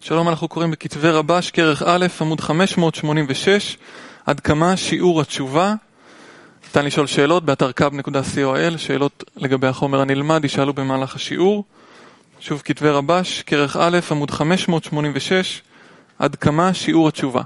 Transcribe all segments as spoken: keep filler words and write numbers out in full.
שלום, אנחנו קוראים בכתבי רבש, כרך א', עמוד חמש מאות שמונים ושש, עד כמה שיעור התשובה. ניתן לשאול שאלות באתר קאב נקודה סי או איל, שאלות לגבי החומר הנלמד, ישאלו במהלך השיעור. שוב, כתבי רבש, כרך א', עמוד חמש מאות שמונים ושש, עד כמה שיעור התשובה.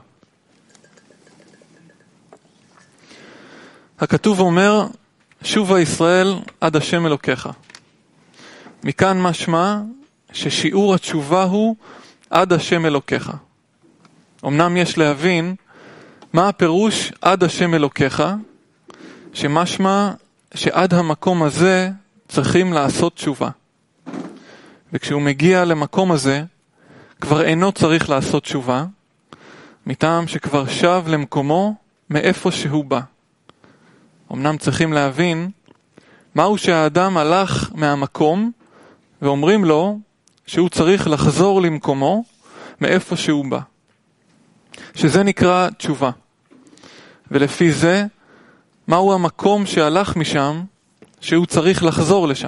הכתוב אומר, שובה ישראל עד השם אלוקיך. מכאן משמע ששיעור התשובה הוא עד השם אלוקיך. אמנם יש להבין מה הפירוש עד השם אלוקיך, שמשמע שעד המקום הזה צריכים לעשות תשובה. וכשהוא מגיע למקום הזה, כבר אינו צריך לעשות תשובה, מטעם שכבר שב למקומו מאיפה שהוא בא. אמנם צריכים להבין מהו שהאדם הלך מהמקום, ואומרים לו שהוא צריך לחזור למקומו מאיפה שהוא בא. שזה נקרא תשובה. ולפי זה, מהו המקום שהלך משם, שהוא צריך לחזור לשם.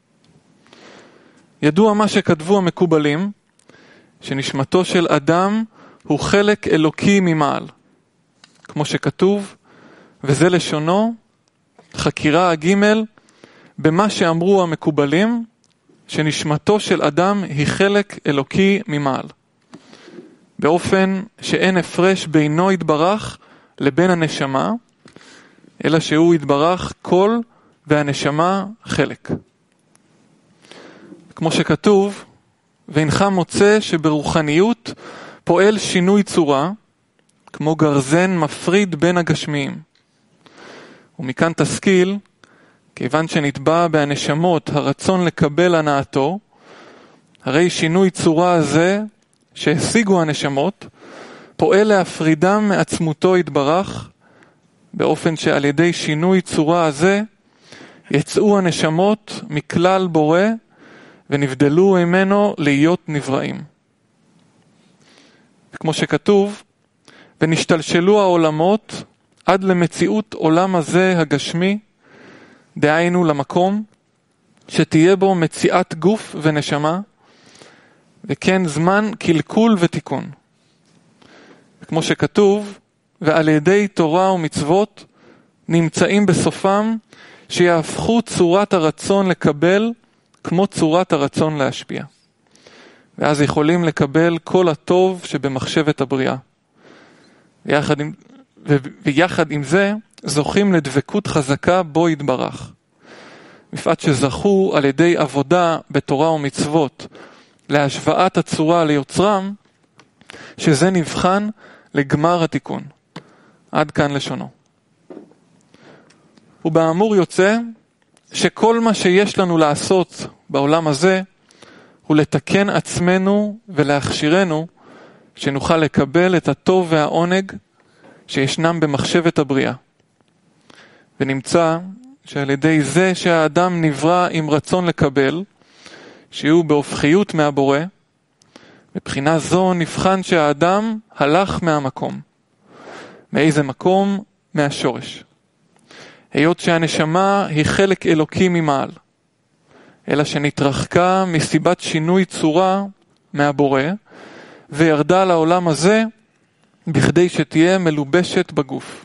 ידוע מה שכתבו המקובלים, שנשמתו של אדם הוא חלק אלוקי ממעל. כמו שכתוב, וזה לשונו, חקירה הגימל, במה שאמרו המקובלים, שנשמתו של אדם היא חלק אלוקי ממעל. באופן שאין הפרש בינו יתברך לבין הנשמה, אלא שהוא יתברך כל והנשמה חלק. כמו שכתוב, ואינך מוצא שברוחניות פועל שינוי צורה, כמו גרזן מפריד בין הגשמיים. ומכאן תשכיל, כיוון שנתבע בהנשמות הרצון לקבל הנאתו, הרי שינוי צורה הזה שהשיגו הנשמות, פועל להפרידם מעצמותו יתברך, באופן שעל ידי שינוי צורה הזה, יצאו הנשמות מכלל בורא, ונבדלו ממנו להיות נבראים. כמו שכתוב, ונשתלשלו העולמות עד למציאות עולם הזה הגשמי, דהיינו למקום שתהיה בו מציאת גוף ונשמה, וכן זמן קלקול ותיקון. כמו שכתוב, ועל ידי תורה ומצוות נמצאים בסופם שיהפכו צורת הרצון לקבל כמו צורת הרצון להשפיע. ואז יכולים לקבל כל הטוב שבמחשבת הבריאה. ויחד עם, ו, ויחד עם זה זוכים לדבקות חזקה בו יתברך. מפאת שזכו על ידי עבודה בתורה ומצוות להשוואת הצורה ליוצרם, שזה נבחן לגמר התיקון. עד כאן לשונו. ובאמור יוצא שכל מה שיש לנו לעשות בעולם הזה הוא לתקן עצמנו ולהכשירנו שנוכל לקבל את הטוב והעונג שישנם במחשבת הבריאה. ונמצא שעל ידי זה שהאדם נברא עם רצון לקבל, שהוא בהופכיות מהבורא, מבחינה זו נבחן שהאדם הלך מהמקום. מאיזה מקום? מהשורש. היות שהנשמה היא חלק אלוקי ממעל, אלא שנתרחקה מסיבת שינוי צורה מהבורא, וירדה לעולם הזה בכדי שתהיה מלובשת בגוף.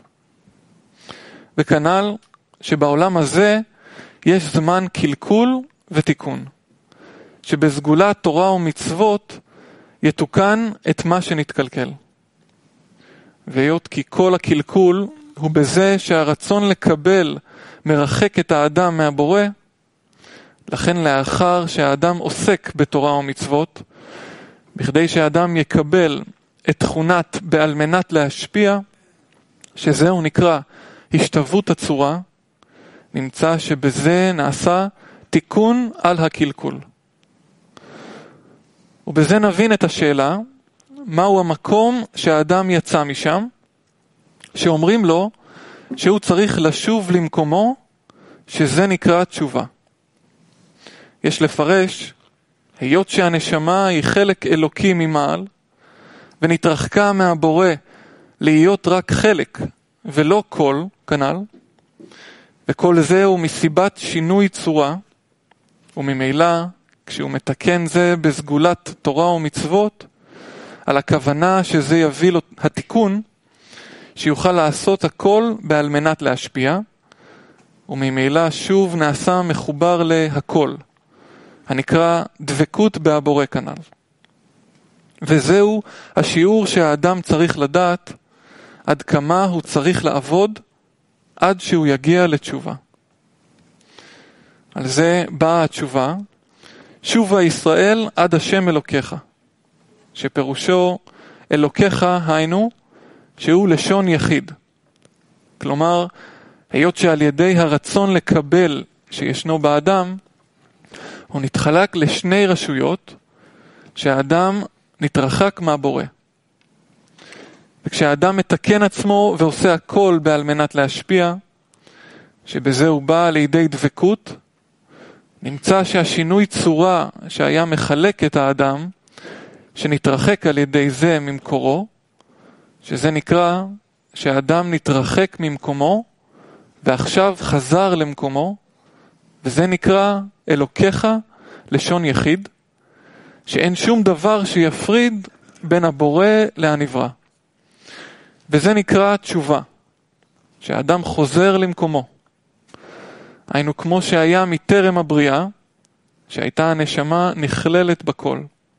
וכנ"ל שבעולם הזה יש זמן קלקול ותיקון, שבסגולת תורה ומצוות יתוקן את מה שנתקלקל. והיות כי כל הקלקול הוא בזה שהרצון לקבל מרחק את האדם מהבורא, לכן לאחר שהאדם עוסק בתורה ומצוות, בכדי שהאדם יקבל את תכונת בעל מנת להשפיע, שזהו נקרא השתוות הצורה, נמצא שבזה נעשה תיקון על הקלקול. ובזה נבין את השאלה, מהו המקום שהאדם יצא משם, שאומרים לו שהוא צריך לשוב למקומו, שזה נקרא תשובה. יש לפרש, היות שהנשמה היא חלק אלוקי ממעל, ונתרחקה מהבורא להיות רק חלק ולא כל, כנ"ל, וכל זה הוא מסיבת שינוי צורה, וממילא כשהוא מתקן זה בסגולת תורה ומצוות, על הכוונה שזה יביא לו התיקון, שיוכל לעשות הכל בעל מנת להשפיע, וממילא שוב נעשה מחובר להכל, הנקרא דבקות בהבורא כנ"ל. וזהו השיעור שהאדם צריך לדעת עד כמה הוא צריך לעבוד עד שהוא יגיע לתשובה. על זה באה התשובה, שובה ישראל עד השם אלוקיך, שפירושו אלוקיך היינו, שהוא לשון יחיד. כלומר, היות שעל ידי הרצון לקבל שישנו באדם, הוא נתחלק לשני רשויות, שהאדם נתרחק מהבורא. וכשהאדם מתקן עצמו ועושה הכל בעל מנת להשפיע, שבזה הוא בא לידי דבקות, נמצא שהשינוי צורה שהיה מחלק את האדם, שנתרחק על ידי זה ממקורו, שזה נקרא שהאדם נתרחק ממקומו, ועכשיו חזר למקומו, וזה נקרא אלוקיך לשון יחיד, שאין שום דבר שיפריד בין הבורא להנברא. וזה נקרא תשובה, שהאדם חוזר למקומו. היינו כמו שהיה מטרם הבריאה, שהייתה הנשמה נכללת בכל.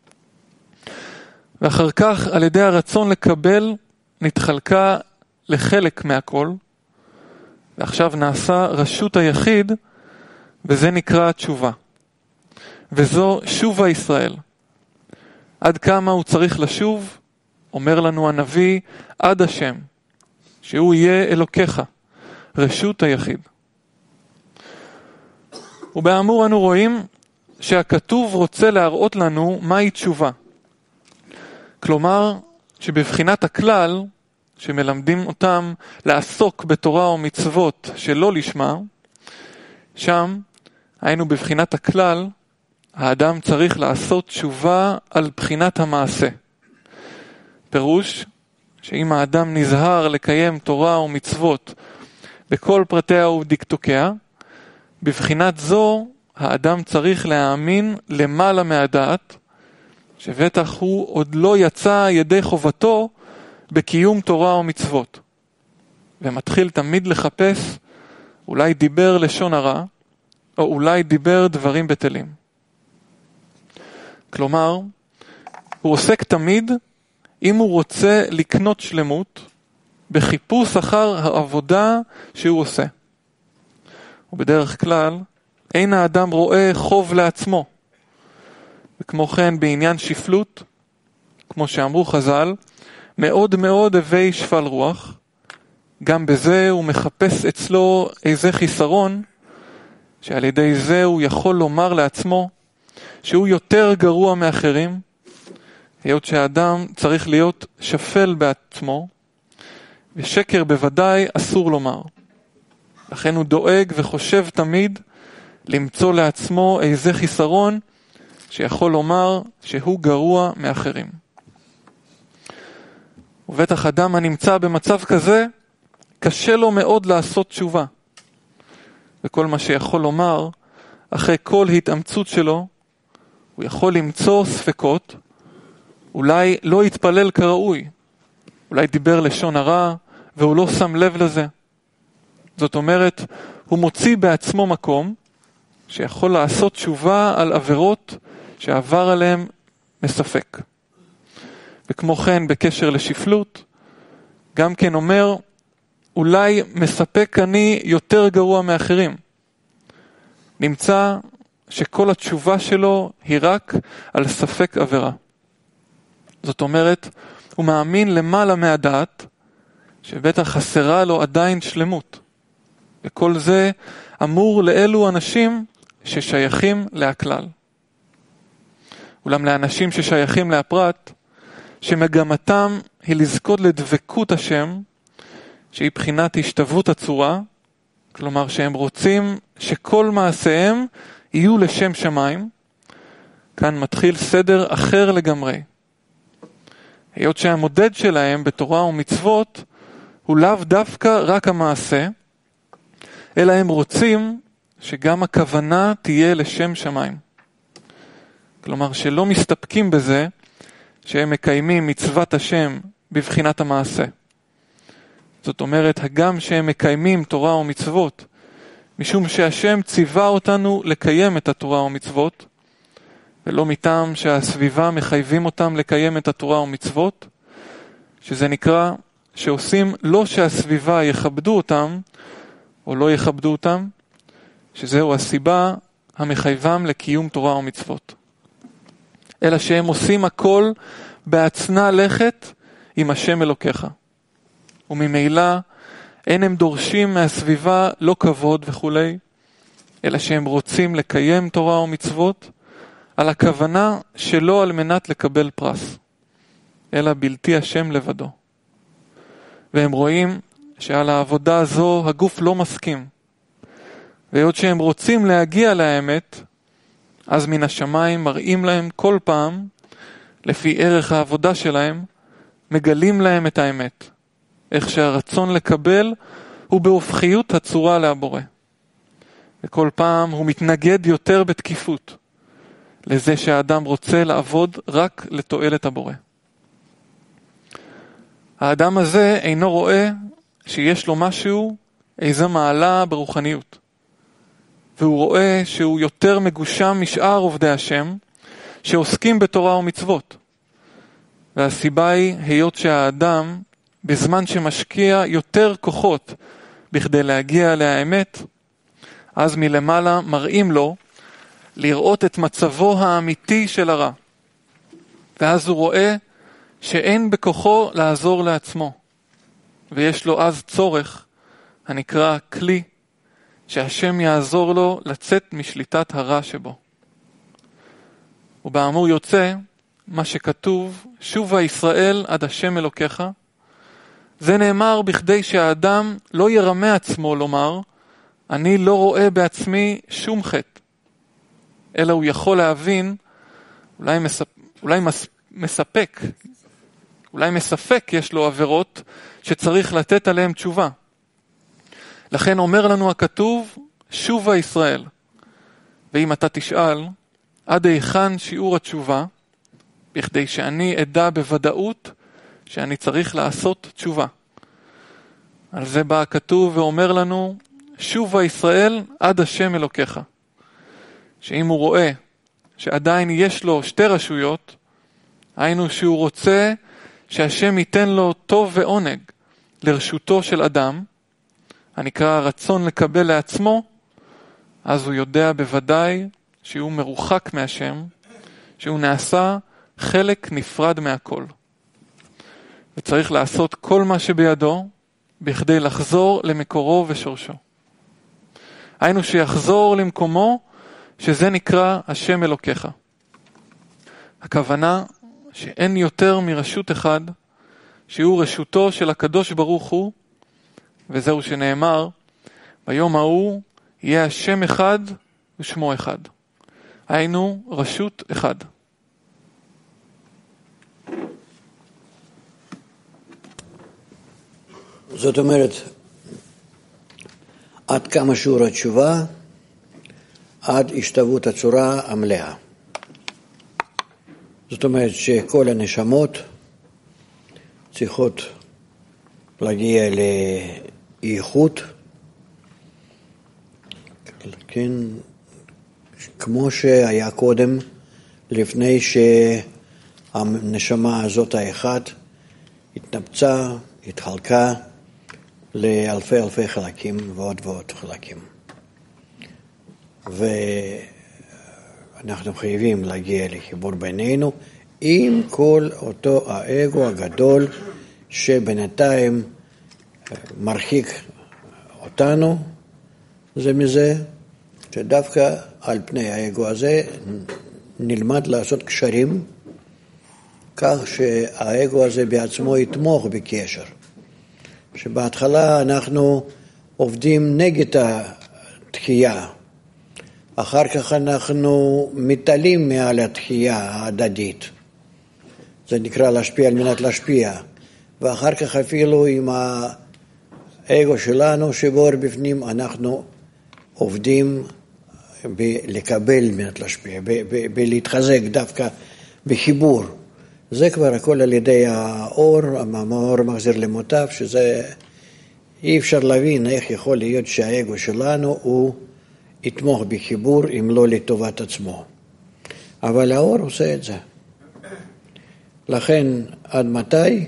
ואחר כך על ידי הרצון לקבל נתחלקה לחלק מהכל, ועכשיו נעשה רשות היחיד, וזה נקרא תשובה. וזו שובה ישראל. עד כמה הוא צריך לשוב, אומר לנו הנביא, עד השם, שהוא יהיה אלוקיך, רשות היחיד. ובאמור אנו רואים שהכתוב רוצה להראות לנו מהי תשובה. כלומר, שבבחינת הכלל, שמלמדים אותם לעסוק בתורה או מצוות שלא לשמה, שם היינו בבחינת הכלל, האדם צריך לעשות תשובה על בחינת המעשה. פירוש שאם האדם נזהר לקיים תורה או מצוות בכל פרטיה ודקדוקיה, בבחינת זו האדם צריך להאמין למעלה מהדעת, שבטח הוא עוד לא יצא ידי חובתו בקיום תורה או מצוות, ומתחיל תמיד לחפש אולי דיבר לשון הרע, או אולי דיבר דברים בטלים. כלומר, הוא עוסק תמיד, אם הוא רוצה לקנות שלמות, בחיפוש אחר העבודה שהוא עושה. ובדרך כלל, אין האדם רואה חוב לעצמו. וכמו כן בעניין שפלות, כמו שאמרו חז"ל, מאוד מאוד הווי שפל רוח, גם בזה הוא מחפש אצלו איזה חיסרון, שעל ידי זה הוא יכול לומר לעצמו, שהוא יותר גרוע מאחרים, היות שהאדם צריך להיות שפל בעצמו, ושקר בוודאי אסור לומר. לכן הוא דואג וחושב תמיד למצוא לעצמו איזה חיסרון שיכול לומר שהוא גרוע מאחרים. ובטח אדם הנמצא במצב כזה, קשה לו מאוד לעשות תשובה. וכל מה שיכול לומר, אחרי כל התאמצות שלו, הוא יכול למצוא ספקות, אולי לא יתפלל כראוי, אולי דיבר לשון הרע, והוא לא שם לב לזה. זאת אומרת, הוא מוציא בעצמו מקום, שיכול לעשות תשובה על עבירות שעבר עליהם מספק. וכמו כן בקשר לשפלות, גם כן אומר, אולי מספק אני יותר גרוע מאחרים. נמצא שכל התשובה שלו היא רק על ספק עבירה. זאת אומרת, הוא מאמין למעלה מהדעת, שבטח חסרה לו עדיין שלמות. וכל זה אמור לאלו אנשים ששייכים להכלל. אולם לאנשים ששייכים להפרט, שמגמתם היא לזכות לדבקות השם, שהיא בחינת השתוות הצורה, כלומר שהם רוצים שכל מעשיהם יהיו לשם שמיים, כאן מתחיל סדר אחר לגמרי. היות שהמודד שלהם בתורה ומצוות הוא לאו דווקא רק המעשה, אלא הם רוצים שגם הכוונה תהיה לשם שמיים. כלומר שלא מסתפקים בזה שהם מקיימים מצוות השם בבחינת המעשה. זאת אומרת, הגם שהם מקיימים תורה ומצוות, משום שהשם ציווה אותנו לקיים את התורה ומצוות, ולא מטעם שהסביבה מחייבים אותם לקיים את התורה ומצוות, שזה נקרא שעושים לא שהסביבה יכבדו אותם, או לא יכבדו אותם, שזהו הסיבה המחייבם לקיום תורה ומצוות. אלא שהם עושים הכל בהצנע לכת עם השם אלוקיך. וממילא אין הם דורשים מהסביבה לא כבוד וכו', אלא שהם רוצים לקיים תורה ומצוות על הכוונה שלא על מנת לקבל פרס, אלא בלתי השם לבדו. והם רואים שעל העבודה הזו הגוף לא מסכים. והיות שהם רוצים להגיע לאמת, אז מן השמיים מראים להם כל פעם, לפי ערך העבודה שלהם, מגלים להם את האמת. איך שהרצון לקבל הוא בהופכיות הצורה להבורא. וכל פעם הוא מתנגד יותר בתקיפות, לזה שהאדם רוצה לעבוד רק לתועלת הבורא. האדם הזה אינו רואה שיש לו משהו, איזה מעלה ברוחניות. והוא רואה שהוא יותר מגושם משאר עובדי השם, שעוסקים בתורה ומצוות. והסיבה היא, היות שהאדם, בזמן שמשקיע יותר כוחות בכדי להגיע לאמת, אז מלמעלה מראים לו לראות את מצבו האמיתי של הרע. ואז הוא רואה שאין בכוחו לעזור לעצמו. ויש לו אז צורך, הנקרא כלי, שהשם יעזור לו לצאת משליטת הרע שבו. ובאמור יוצא, מה שכתוב, שובה ישראל עד השם אלוקיך, זה נאמר בכדי שהאדם לא ירמה עצמו לומר, אני לא רואה בעצמי שום חטא. אלא הוא יכול להבין, אולי, מספ... אולי מס... מספק, אולי מספק יש לו עבירות שצריך לתת עליהם תשובה. לכן אומר לנו הכתוב, שובה ישראל. ואם אתה תשאל, עד היכן שיעור התשובה, בכדי שאני אדע בוודאות שאני צריך לעשות תשובה. על זה בא הכתוב ואומר לנו, שובה ישראל עד השם אלוקיך. שאם הוא רואה שעדיין יש לו שתי רשויות, היינו שהוא רוצה שהשם ייתן לו טוב ועונג לרשותו של אדם, הנקרא רצון לקבל לעצמו, אז הוא יודע בוודאי שהוא מרוחק מהשם, שהוא נעשה חלק נפרד מהכל. וצריך לעשות כל מה שבידו, בכדי לחזור למקורו ושורשו. היינו שיחזור למקומו, שזה נקרא השם אלוקיך. הכוונה שאין יותר מרשות אחד, שהוא רשותו של הקדוש ברוך הוא, וזהו שנאמר, ביום ההוא יהיה השם אחד ושמו אחד. היינו רשות אחד. זאת אומרת, עד כמה שיעור התשובה, עד השתוות הצורה המלאה. זאת אומרת שכל הנשמות צריכות להגיע לאיכות, כן, כמו שהיה קודם, לפני שהנשמה הזאת האחת התנפצה, התחלקה לאלפי אלפי חלקים ועוד ועוד חלקים. ואנחנו חייבים להגיע לחיבור בינינו עם כל אותו האגו הגדול שבינתיים מרחיק אותנו, זה מזה שדווקא על פני האגו הזה נלמד לעשות קשרים, כך שהאגו הזה בעצמו יתמוך בקשר. שבהתחלה אנחנו עובדים נגד התחייה, אחר כך אנחנו מתעלים מעל התחייה ההדדית. זה נקרא להשפיע על מנת להשפיע. ואחר כך אפילו עם האגו שלנו שבור בפנים, אנחנו עובדים ב- לקבל מנת להשפיע, ב- ב- בלהתחזק דווקא בחיבור זה כבר הכל על ידי האור, המאור מחזיר למוטב, שזה אי אפשר להבין איך יכול להיות שהאגו שלנו הוא יתמוך בחיבור אם לא לטובת עצמו. אבל האור עושה את זה. לכן עד מתי?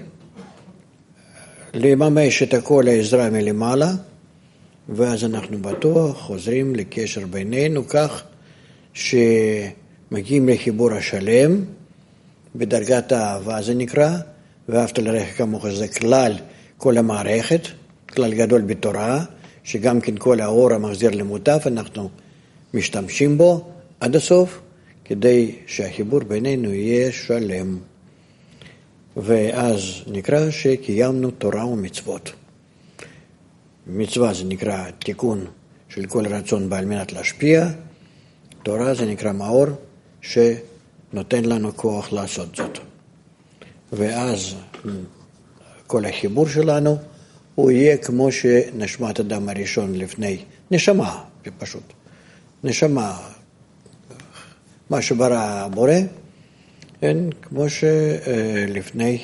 לממש את הכל העזרה מלמעלה, ואז אנחנו בטוח חוזרים לקשר בינינו כך שמגיעים לחיבור השלם, בדרגת האהבה זה נקרא, ואהבת לרעך כמוך זה כלל כל המערכת, כלל גדול בתורה, שגם כן כל האור המחזיר למוטב, אנחנו משתמשים בו עד הסוף, כדי שהחיבור בינינו יהיה שלם. ואז נקרא שקיימנו תורה ומצוות. מצווה זה נקרא תיקון של כל רצון בעל מנת להשפיע, תורה זה נקרא מאור שנותן לנו כוח לעשות זאת. ואז כל החיבור שלנו הוא יהיה כמו שנשמת אדם הראשון לפני, נשמה פשוט, נשמה, מה שברא הבורא, כן, כמו שלפני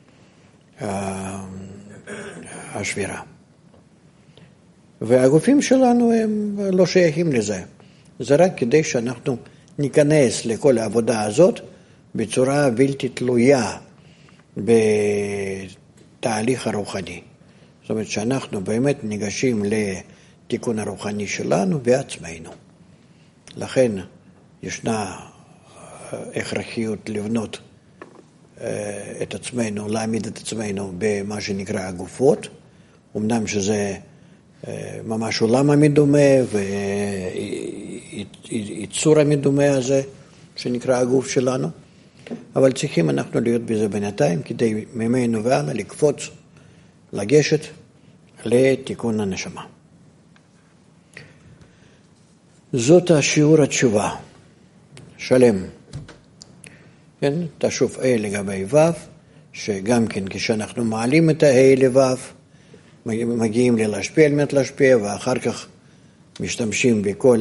השבירה. והגופים שלנו הם לא שייכים לזה. זה רק כדי שאנחנו ניכנס לכל העבודה הזאת בצורה בלתי תלויה בתהליך הרוחני. זאת אומרת שאנחנו באמת ניגשים לתיקון הרוחני שלנו בעצמנו. לכן ישנה הכרחיות לבנות את עצמנו, להעמיד את עצמנו במה שנקרא הגופות, אמנם שזה ממש עולם המדומה ויצור המדומה הזה שנקרא הגוף שלנו, אבל צריכים אנחנו להיות בזה בינתיים כדי ממנו והלאה לקפוץ, לגשת לתיקון הנשמה. זאת השיעור התשובה, שלם. כן, תשוב A לגבי ו', שגם כן כשאנחנו מעלים את ה-A לו', מגיעים ללהשפיע על מנת להשפיע, ואחר כך משתמשים בכל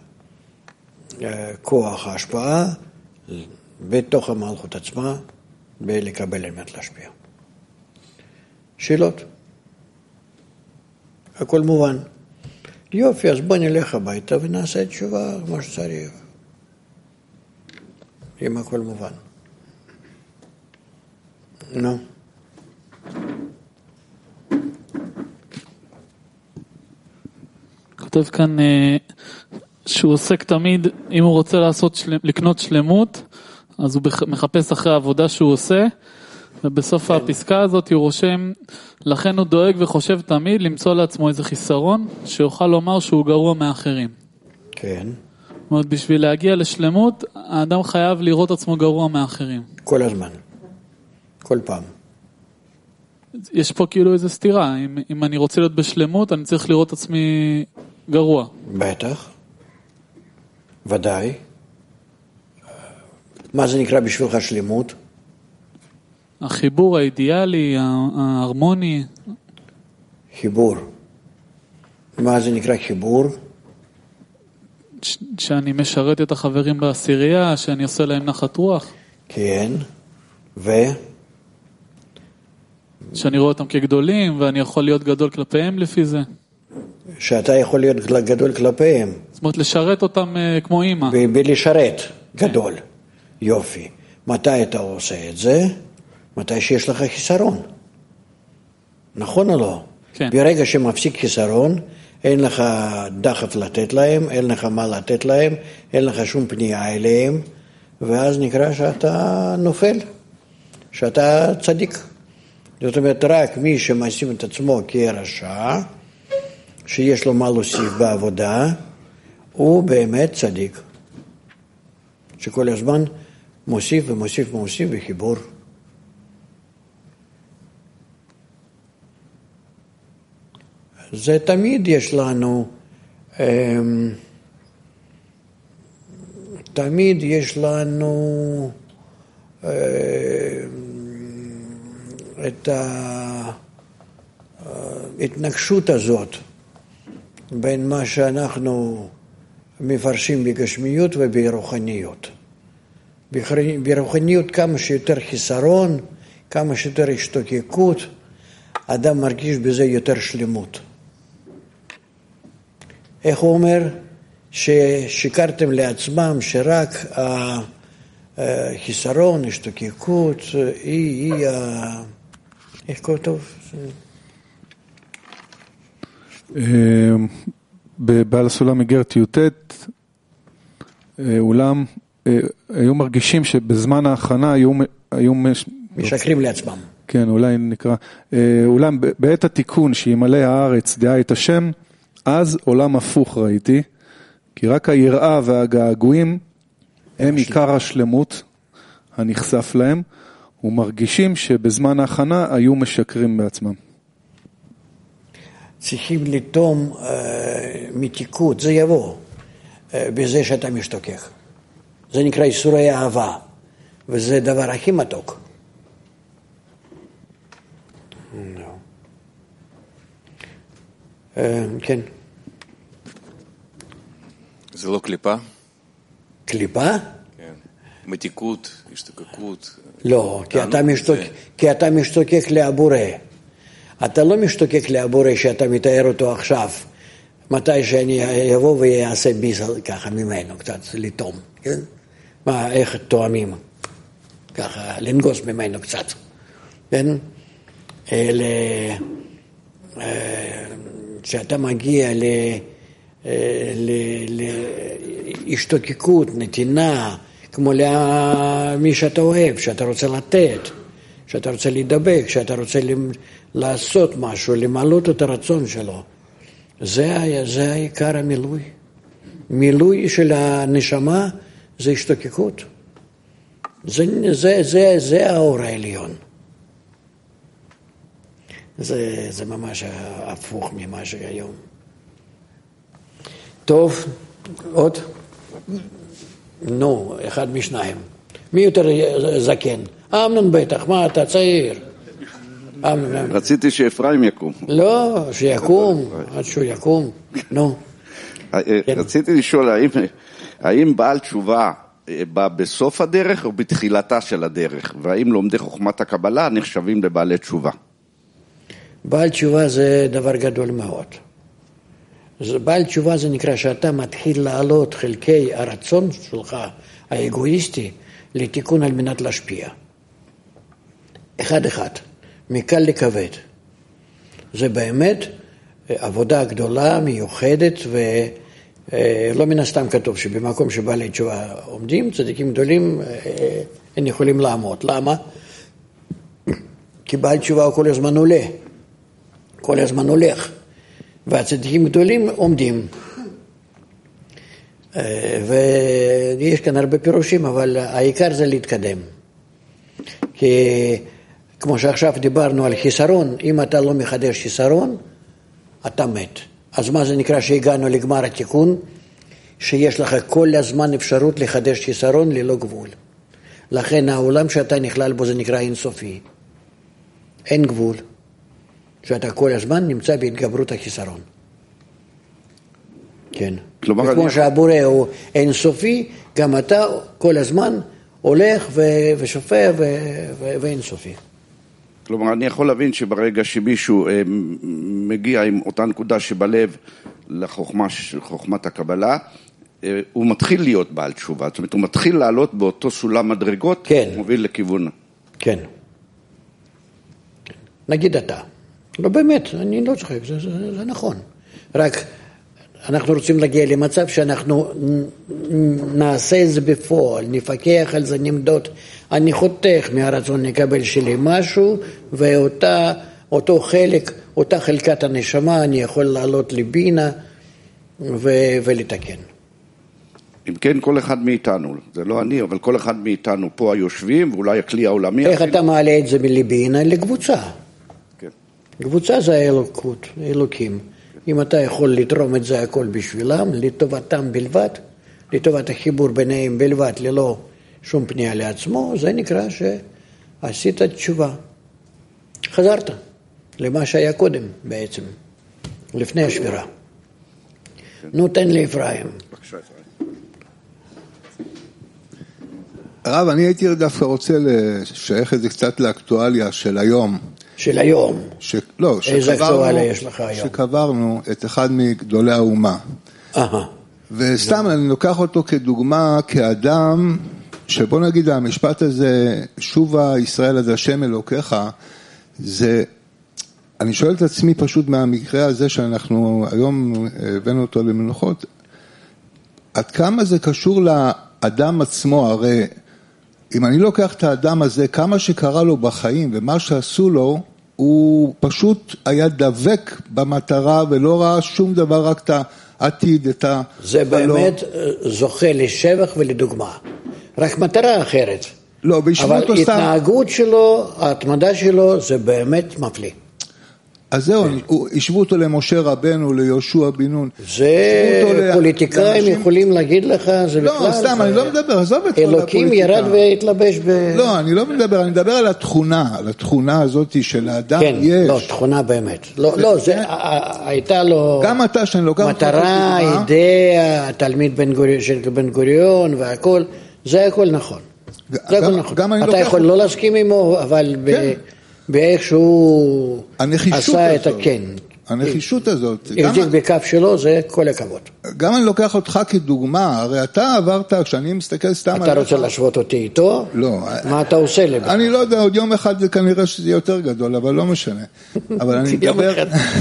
הכוח ההשפעה בתוך המלכות עצמה, בלקבל על מנת להשפיע. שאלות? הכל מובן. יופי, אז בוא נלך הביתה ונעשה תשובה כמו שצריך. אם הכל מובן. נו. כותב כאן שהוא עוסק תמיד, אם הוא רוצה לעשות, לקנות שלמות, אז הוא מחפש אחרי העבודה שהוא עושה, ובסוף הפסקה הזאת הוא רושם, לכן הוא דואג וחושב תמיד למצוא לעצמו איזה חיסרון, שיוכל לומר שהוא גרוע מאחרים. כן. זאת אומרת, בשביל להגיע לשלמות, האדם חייב לראות עצמו גרוע מאחרים. כל הזמן. כל פעם. יש פה כאילו איזו סתירה. אם, אם אני רוצה להיות בשלמות, אני צריך לראות עצמי גרוע. בטח. ודאי. מה זה נקרא בשבילך שלמות? החיבור האידיאלי, ההרמוני. חיבור. מה זה נקרא חיבור? ש- שאני משרת את החברים בעשירייה, שאני עושה להם נחת רוח. כן. ו? שאני רואה אותם כגדולים, ואני יכול להיות גדול כלפיהם לפי זה. שאתה יכול להיות גדול כלפיהם. זאת אומרת, לשרת אותם uh, כמו אמא. ב- בלשרת גדול. יופי. מתי אתה עושה את זה? מתי שיש לך חיסרון. נכון או לא? כן. ברגע שמפסיק חיסרון, אין לך דחף לתת להם, אין לך מה לתת להם, אין לך שום פנייה אליהם, ואז נקרא שאתה נופל, שאתה צדיק. זאת אומרת, רק מי שמשים את עצמו כרשע, שיש לו מה להוסיף בעבודה, הוא באמת צדיק. שכל הזמן מוסיף ומוסיף ומוסיף בחיבור. זה תמיד יש לנו, תמיד יש לנו את ההתנגשות הזאת בין מה שאנחנו מפרשים בגשמיות וברוחניות. ברוחניות כמה שיותר חיסרון, כמה שיותר השתוקקות, אדם מרגיש בזה יותר שלמות. איך הוא אומר? ששיקרתם לעצמם שרק החיסרון, השתוקקות, היא, היא ה... איך קורא טוב? בבעל הסולם איגרת י"ט, אולם היו מרגישים שבזמן ההכנה היו, היו משקרים לעצמם. כן, אולי נקרא, אולם בעת התיקון שימלא הארץ דעה את השם, אז עולם הפוך ראיתי, כי רק היראה והגעגועים הם עיקר השלמות הנחשף להם, ומרגישים שבזמן ההכנה היו משקרים בעצמם. צריכים לטום uh, מתיקות, זה יבוא uh, בזה שאתה משתוקק. זה נקרא איסורי אהבה, וזה דבר הכי מתוק. No. Uh, כן. זה לא קליפה? קליפה? כן. מתיקות, השתוקקות. לא, כי אתה, משתוק... כי אתה משתוקק לאבורא. אתה לא משתוקק לאבורא שאתה מתאר אותו עכשיו, מתי שאני אבוא ויעשה ביס ככה ממנו, קצת לטום, כן? מה, איך תואמים? ככה, לנגוס ממנו קצת, כן? אלה, שאתה מגיע ל... להשתוקקות, נתינה, כמו למי שאתה אוהב, שאתה רוצה לתת, שאתה רוצה להידבק, שאתה רוצה לעשות משהו, למלות את הרצון שלו. זה, זה העיקר המילוי. מילוי של הנשמה זה השתוקקות. זה, זה, זה, זה האור העליון. זה, זה ממש הפוך ממה שהיום. טוב, עוד? נו, אחד משניים. מי יותר זקן? אמנון בטח, מה אתה צעיר? אמנון. רציתי שאפרים יקום. לא, שיקום, עד שהוא יקום. נו. רציתי לשאול, האם, האם בעל תשובה בא בסוף הדרך או בתחילתה של הדרך? והאם לומדי חוכמת הקבלה נחשבים לבעלי תשובה? בעל תשובה זה דבר גדול מאוד. בעל תשובה זה נקרא שאתה מתחיל לעלות חלקי הרצון שלך, האגואיסטי, לתיקון על מנת להשפיע. אחד אחד, מקל לכבד. זה באמת עבודה גדולה, מיוחדת, ולא מן הסתם כתוב שבמקום שבעלי תשובה עומדים, צדיקים גדולים, הם יכולים לעמוד. למה? כי בעל תשובה הוא כל הזמן עולה, כל הזמן הולך. והצדיקים גדולים עומדים. ויש כאן הרבה פירושים, אבל העיקר זה להתקדם. כי כמו שעכשיו דיברנו על חיסרון, אם אתה לא מחדש חיסרון, אתה מת. אז מה זה נקרא שהגענו לגמר התיקון? שיש לך כל הזמן אפשרות לחדש חיסרון ללא גבול. לכן העולם שאתה נכלל בו זה נקרא אינסופי. אין גבול. שאתה כל הזמן נמצא בהתגברות החיסרון. כן. וכמו אני... שהבורא הוא אינסופי, גם אתה כל הזמן הולך ו- ושופע ו- ו- ואינסופי. כלומר, אני יכול להבין שברגע שמישהו אה, מגיע עם אותה נקודה שבלב לחוכמת הקבלה, אה, הוא מתחיל להיות בעל תשובה. זאת אומרת, הוא מתחיל לעלות באותו סולם מדרגות, כן. מוביל לכיוון. כן. נגיד אתה. לא באמת, אני לא צוחק, זה, זה, זה נכון. רק אנחנו רוצים להגיע למצב שאנחנו נעשה את זה בפועל, נפקח על זה, נמדוד. אני חותך מהרצון לקבל שלי משהו, ואותה, אותו חלק, אותה חלקת הנשמה, אני יכול לעלות לבינה ו- ולתקן. אם כן, כל אחד מאיתנו, זה לא אני, אבל כל אחד מאיתנו פה היושבים, ואולי הכלי העולמי... איך אתה מעלה את זה מלבינה לקבוצה? כן. קבוצה זה האלוקות, האלוקים. אם אתה יכול לתרום את זה הכל בשבילם, לטובתם בלבד, לטובת החיבור ביניהם בלבד, ללא שום פנייה לעצמו, זה נקרא שעשית תשובה. חזרת למה שהיה קודם בעצם, לפני השבירה. נו, תן לי אפרים. בבקשה, אפרים. הרב, אני הייתי דווקא רוצה לשייך את זה קצת לאקטואליה של היום. של היום. ש... לא, איזה אקטואליה יש לך היום? שקברנו את אחד מגדולי האומה. אהה. וסתם אני לוקח אותו כדוגמה, כאדם, שבוא נגיד המשפט הזה, שובה ישראל עד השם אלוקיך, זה, אני שואל את עצמי פשוט מהמקרה הזה שאנחנו היום הבאנו אותו למנוחות, עד כמה זה קשור לאדם עצמו, הרי אם אני לוקח את האדם הזה, כמה שקרה לו בחיים ומה שעשו לו, הוא פשוט היה דבק במטרה ולא ראה שום דבר, רק את העתיד, את ה... זה באמת זוכה לשבח ולדוגמה, רק מטרה אחרת. לא, בישבו אבל אותו סתם... התנהגות שלו, ההתמדה שלו, זה באמת מפליא. אז זהו, ישבו אותו למשה רבנו, ליהושע בן נון. זה פוליטיקאים יכולים להגיד לך, זה בכלל... לא, סתם, אני לא מדבר, עזוב את כל הפוליטיקה. אלוקים ירד והתלבש ב... לא, אני לא מדבר, אני מדבר על התכונה, על התכונה הזאת של האדם יש. כן, לא, תכונה באמת. לא, זה הייתה לו... גם אתה, שאני לוקח... מטרה, אידאה, תלמיד של בן גוריון והכל, זה הכל נכון. זה הכל נכון. אתה יכול לא להסכים עמו, אבל באיך שהוא עשה את הכן. הנחישות הזאת. החזיק בכף שלו, זה כל הכבוד. גם אני לוקח אותך כדוגמה, הרי אתה עברת, כשאני מסתכל סתם... אתה רוצה להשוות אותי איתו? לא. מה אתה עושה לבד? אני לא יודע, עוד יום אחד זה כנראה שזה יותר גדול, אבל לא משנה. אבל אני מדבר...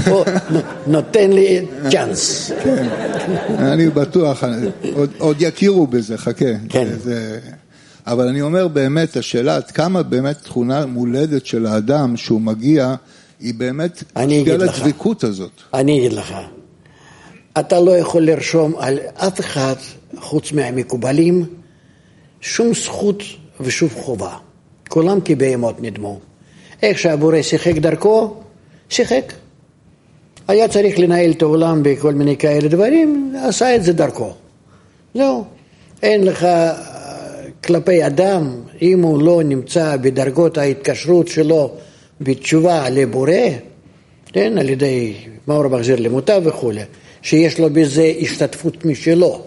נותן לי צ'אנס. כן, אני בטוח, עוד יכירו בזה, חכה. כן. אבל אני אומר באמת, השאלה עד כמה באמת תכונה מולדת של האדם שהוא מגיע, היא באמת משפיעה על הדבקות הזאת. אני אגיד לך, אתה לא יכול לרשום על אף אחד, חוץ מהמקובלים, שום זכות ושום חובה. כולם כבהמות נדמו. איך שהבורא שיחק דרכו, שיחק. היה צריך לנהל את העולם בכל מיני כאלה דברים, עשה את זה דרכו. זהו. אין לך כלפי אדם, אם הוא לא נמצא בדרגות ההתקשרות שלו, בתשובה לבורא, כן, על ידי מאור מחזיר למוטב וכו', שיש לו בזה השתתפות משלו.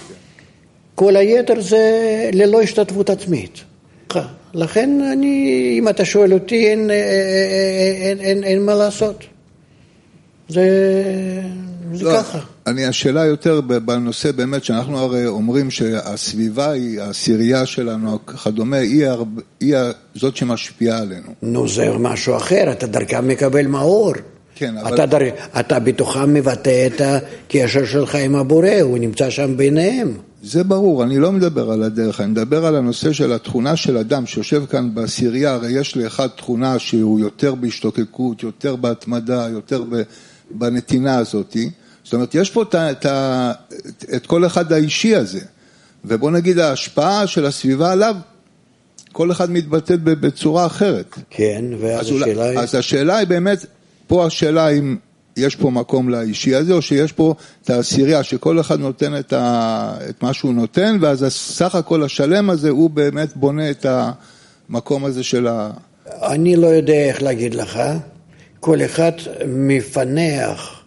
כל היתר זה ללא השתתפות עצמית. לכן אני, אם אתה שואל אותי, אין, אין, אין, אין מה לעשות. זה, זה לא, ככה. אני, השאלה יותר בנושא באמת, שאנחנו הרי אומרים שהסביבה היא, העשירייה שלנו, כדומה, היא, היא זאת שמשפיעה עלינו. נו, זה משהו אחר, אתה דרכם מקבל מאור. כן, אבל... אתה, דר... אתה בתוכם מבטא את הקשר שלך עם הבורא, הוא נמצא שם ביניהם. זה ברור, אני לא מדבר על הדרך, אני מדבר על הנושא של התכונה של אדם שיושב כאן בעשירייה, הרי יש לאחד תכונה שהוא יותר בהשתוקקות, יותר בהתמדה, יותר בנתינה הזאת. זאת אומרת, יש פה את, את, את כל אחד האישי הזה, ובוא נגיד ההשפעה של הסביבה עליו, כל אחד מתבטאת בצורה אחרת. כן, ואז אז השאלה היא... אז השאלה היא באמת, פה השאלה אם יש פה מקום לאישי הזה, או שיש פה את העשירייה, שכל אחד נותן את, ה, את מה שהוא נותן, ואז הסך הכל השלם הזה, הוא באמת בונה את המקום הזה של ה... אני לא יודע איך להגיד לך, כל אחד מפנח,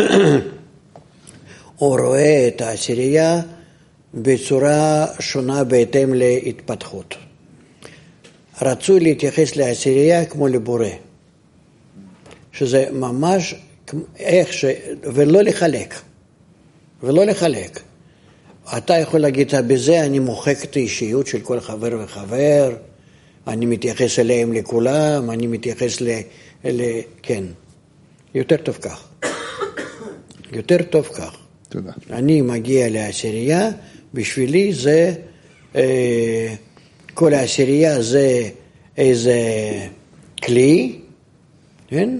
או רואה את העשירייה בצורה שונה בהתאם להתפתחות. רצוי להתייחס לעשירייה כמו לבורא, שזה ממש איך ש... ולא לחלק, ולא לחלק. אתה יכול להגיד, בזה אני מוחק את האישיות של כל חבר וחבר, אני מתייחס אליהם לכולם, אני מתייחס ל... ל... כן, יותר טוב כך. יותר טוב כך. תודה. אני מגיע לעשירייה, בשבילי זה, אה, כל העשירייה זה איזה כלי, כן?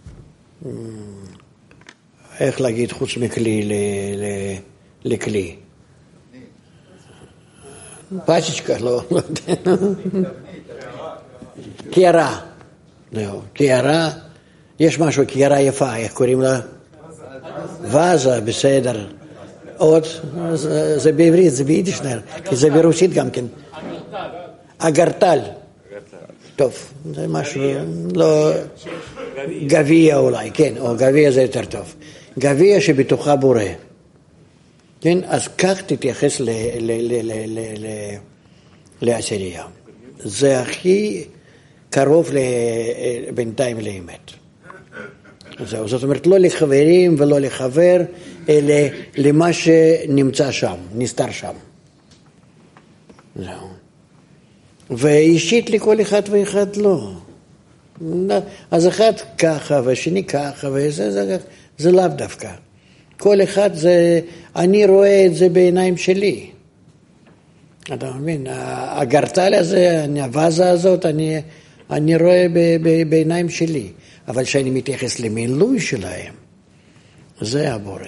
איך להגיד חוץ מכלי ל, ל, לכלי? פאצ'יקה, לא, לא יודע. קערה. לא, קערה, יש משהו, קערה יפה, איך קוראים לה? וזה, בסדר. עוד, זה בעברית, זה ביידיש, כי זה ברוסית גם כן. אגרטל. טוב, זה משהו, לא... גביע אולי, כן, או גביע זה יותר טוב. גביע שבתוכה בורא. כן, אז כך תתייחס לעשירייה. זה הכי קרוב בינתיים לאמת. זהו, זאת אומרת, לא לחברים ולא לחבר, אלא למה שנמצא שם, נסתר שם. זהו. ואישית לכל אחד ואחד לא. אז אחד ככה והשני ככה, וזה זה, זה לאו דווקא. כל אחד זה, אני רואה את זה בעיניים שלי. אתה מבין, הגרטל הזה, הוואזה הזאת, אני, אני רואה ב, ב, בעיניים שלי. אבל כשאני מתייחס למילוי שלהם, זה הבורא.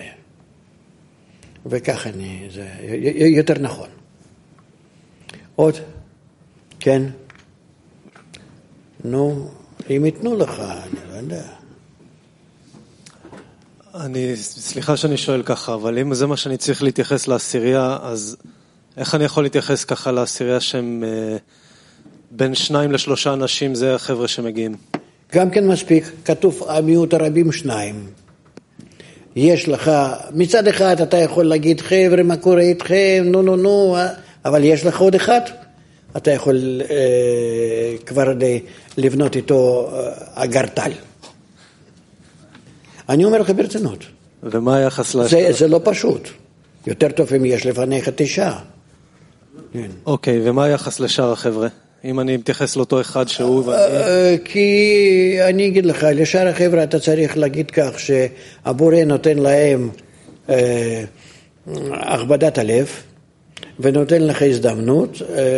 וכך אני, זה יותר נכון. עוד? כן? נו, אם יתנו לך, אני לא יודע. אני, סליחה שאני שואל ככה, אבל אם זה מה שאני צריך להתייחס לעשירייה, אז איך אני יכול להתייחס ככה לעשירייה שהם אה, בין שניים לשלושה אנשים, זה החבר'ה שמגיעים? גם כן מספיק, כתוב המיעוט הרבים שניים. יש לך, מצד אחד אתה יכול להגיד חבר'ה מה קורה איתכם, נו נו נו, אבל יש לך עוד אחד, אתה יכול אה, כבר לבנות איתו אה, הגרטל. אני אומר לך ברצינות. ומה היחס לה... זה, זה לא פשוט. יותר טוב אם יש לפניך תשעה. כן. אוקיי, ומה היחס לשאר החבר'ה? אם אני מתייחס לאותו אחד שהוא... כי אני אגיד לך, לשאר החבר'ה אתה צריך להגיד כך שהבורא נותן להם הכבדת הלב, ונותן לך הזדמנות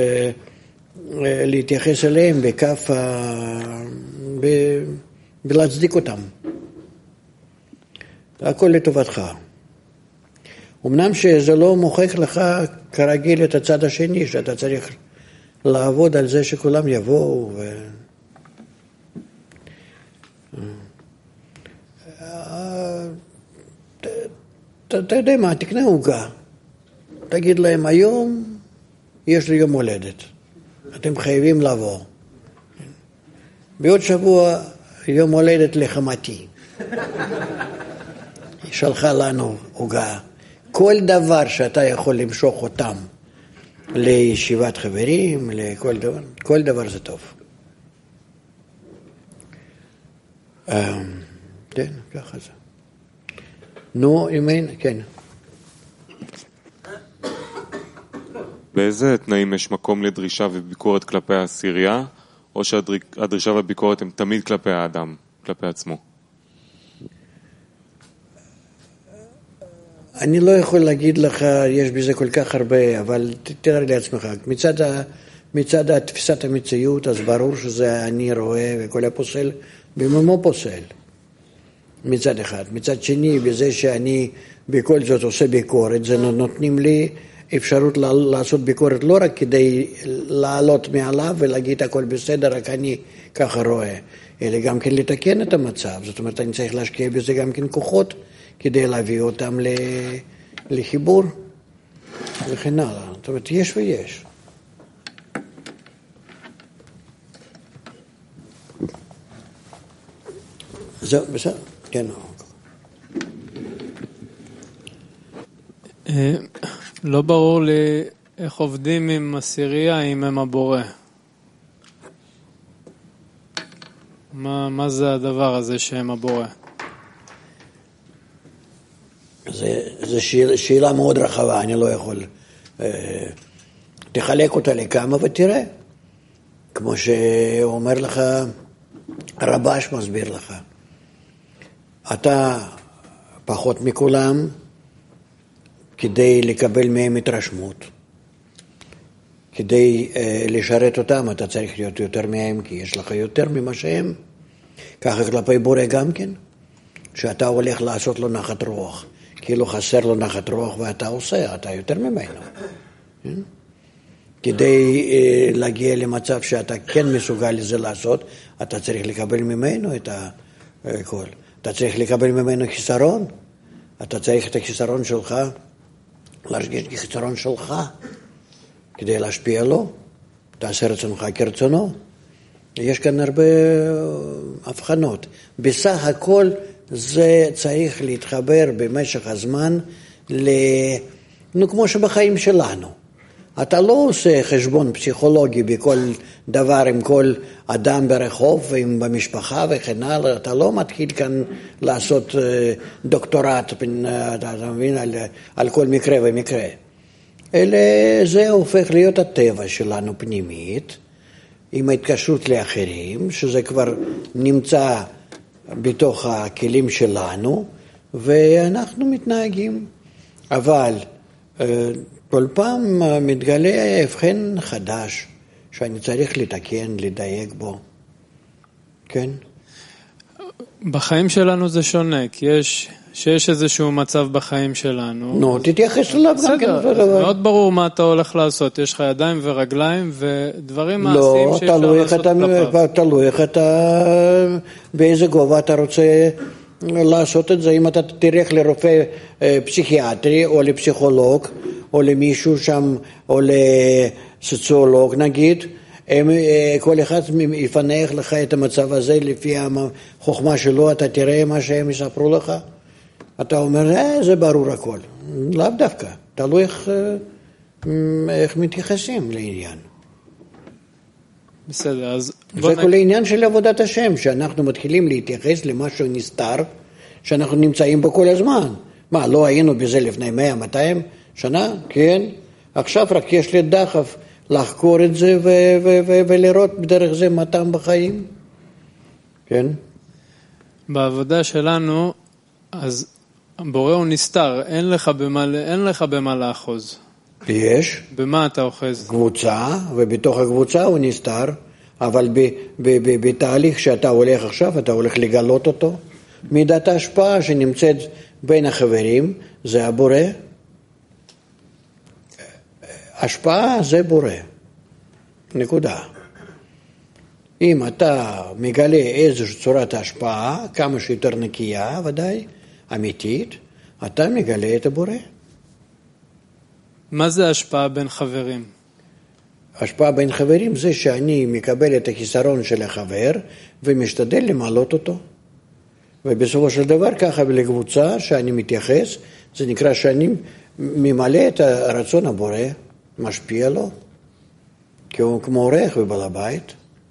להתייחס אליהם בכף, ולהצדיק אותם. הכל לטובתך. אמנם שזה לא מוכיח לך כרגיל את הצד השני, שאתה צריך לעבוד על זה שכולם יבואו. ו... אתה יודע מה, תקנה עוגה. תגיד להם, היום יש לי יום הולדת. אתם חייבים לבוא. בעוד שבוע יום הולדת לחמתי. היא שלחה לנו עוגה. כל דבר שאתה יכול למשוך אותם לישיבת חברים, לכל דבר, כל דבר זה טוב. כן, ככה זה. נו, אם אין, כן. באיזה תנאים יש מקום לדרישה וביקורת כלפי העשירייה, או שהדרישה והביקורת הם תמיד כלפי האדם, כלפי עצמו? אני לא יכול להגיד לך, יש בזה כל כך הרבה, אבל תתאר לעצמך, מצד, ה, מצד התפיסת המציאות, אז ברור שזה אני רואה וכל הפוסל, בממו פוסל, מצד אחד. מצד שני, בזה שאני בכל זאת עושה ביקורת, זה נותנים לי אפשרות לעשות ביקורת לא רק כדי לעלות מעליו ולהגיד הכל בסדר, רק אני ככה רואה, אלא גם כן לתקן את המצב. זאת אומרת, אני צריך להשקיע בזה גם כן כוחות, כדי להביא אותם לחיבור וכן הלאה. זאת אומרת, יש ויש. זהו, בסדר? כן. לא ברור לי איך עובדים עם עשירייה, אם הם הבורא. מה, מה זה הדבר הזה שהם הבורא? זו שאלה, שאלה מאוד רחבה, אני לא יכול. אה, תחלק אותה לכמה ותראה. כמו שאומר לך, הרבש מסביר לך. אתה פחות מכולם, כדי לקבל מהם התרשמות. כדי אה, לשרת אותם, אתה צריך להיות יותר מהם, כי יש לך יותר ממה שהם. ככה כלפי בורא גם כן. שאתה הולך לעשות לו נחת רוח. כאילו חסר לו נחת רוח ואתה עושה, אתה יותר ממנו. כדי להגיע למצב שאתה כן מסוגל לזה לעשות, אתה צריך לקבל ממנו את הכל. אתה צריך לקבל ממנו חיסרון. אתה צריך את החיסרון שלך, להרגיש כחיסרון שלך, כדי להשפיע לו. תעשה רצונך כרצונו. יש כאן הרבה הבחנות. בסך הכל, זה צריך להתחבר במשך הזמן, ל... נו, כמו שבחיים שלנו. אתה לא עושה חשבון פסיכולוגי בכל דבר עם כל אדם ברחוב ועם במשפחה וכן הלאה, אתה לא מתחיל כאן לעשות דוקטורט, אתה מבין, על, על כל מקרה ומקרה. אלא זה הופך להיות הטבע שלנו פנימית, עם ההתקשרות לאחרים, שזה כבר נמצא בתוך הכלים שלנו, ואנחנו מתנהגים. אבל כל פעם מתגלה הבחן חדש, שאני צריך לתקן, לדייק בו. כן? בחיים שלנו זה שונה, כי יש, שיש איזשהו מצב בחיים שלנו. נו, תתייחס אליו גם כן אותו דבר. מאוד ברור מה אתה הולך לעשות, יש לך ידיים ורגליים ודברים מעשיים לא, שאפשר לעשות כלפיו. תלוי איך אתה, באיזה גובה אתה רוצה לעשות את זה. אם אתה תלך לרופא פסיכיאטרי או לפסיכולוג או למישהו שם או לסוציולוג נגיד, הם, כל אחד יפנח לך את המצב הזה לפי החוכמה שלו, אתה תראה מה שהם יספרו לך, אתה אומר, אה, זה ברור הכל. לאו דווקא, תלוי איך, איך מתייחסים לעניין. בסדר, אז... זה כל העניין של עבודת השם, שאנחנו מתחילים להתייחס למשהו נסתר, שאנחנו נמצאים בו כל הזמן. מה, לא היינו בזה לפני מאה, מאתיים שנה? כן. עכשיו רק יש לי דחף לחקור את זה ו- ו- ו- ולראות בדרך זה מתם בחיים. כן. בעבודה שלנו, אז בורא הוא נסתר, אין לך במה, אין לך במה לאחוז. יש. במה אתה אוחז? קבוצה, ובתוך הקבוצה הוא נסתר, אבל ב- ב- ב- בתהליך שאתה הולך עכשיו, אתה הולך לגלות אותו. מידת ההשפעה שנמצאת בין החברים, זה הבורא. השפעה זה בורא. נקודה. אם אתה מגלה איזושהי צורת השפעה, כמה שיותר נקייה, ודאי, אמיתית, אתה מגלה את הבורא. מה זה השפעה בין חברים? השפעה בין חברים זה שאני מקבל את החיסרון של החבר ומשתדל למעלות אותו. ובסופו של דבר ככה לקבוצה שאני מתייחס, זה נקרא שאני ממלא את הרצון הבורא, משפיע לו, כי הוא כמו עורך ובעל הבית.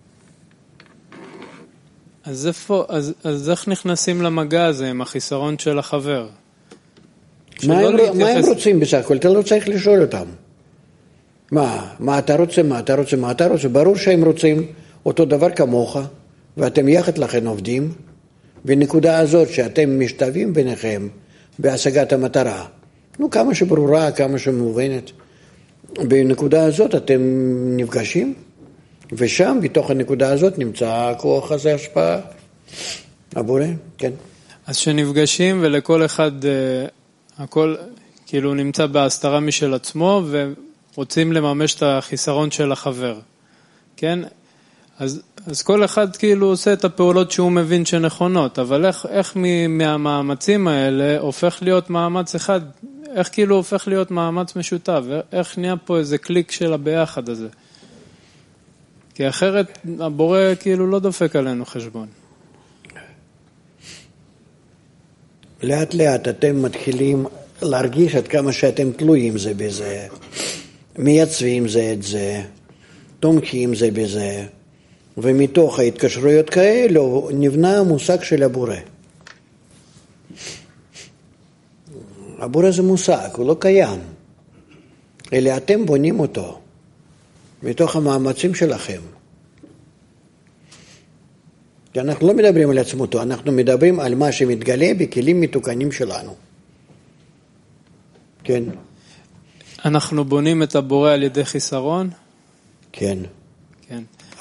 אז, איפה, אז, אז איך נכנסים למגע הזה עם החיסרון של החבר? מה הם, להתייחס... מה הם רוצים בסך הכל? אתה לא צריך לשאול אותם. מה, מה אתה רוצה, מה אתה רוצה, מה אתה רוצה? ברור שהם רוצים אותו דבר כמוך, ואתם יחד לכן עובדים, בנקודה הזאת שאתם משתווים ביניכם בהשגת המטרה. נו, כמה שברורה, כמה שמובנת. בנקודה הזאת אתם נפגשים, ושם בתוך הנקודה הזאת נמצא הכוח הזה השפעה. הבורא, כן. אז שנפגשים ולכל אחד, הכל כאילו נמצא בהסתרה משל עצמו, ורוצים לממש את החיסרון של החבר. כן? אז, אז כל אחד כאילו עושה את הפעולות שהוא מבין שנכונות, אבל איך, איך מהמאמצים האלה הופך להיות מאמץ אחד, איך כאילו הופך להיות מאמץ משותף, איך נהיה פה איזה קליק של הביחד הזה. כי אחרת הבורא כאילו לא דופק עלינו חשבון. לאט לאט אתם מתחילים להרגיש עד כמה שאתם תלויים זה בזה, מייצבים זה את זה, תומכים זה בזה, ומתוך ההתקשרויות כאלו נבנה המושג של הבורא. הבורא זה מושג, הוא לא קיים, אלא אתם בונים אותו מתוך המאמצים שלכם. כי אנחנו לא מדברים על עצמותו, אנחנו מדברים על מה שמתגלה בכלים מתוקנים שלנו. כן. אנחנו בונים את הבורא על ידי חיסרון? כן. כן.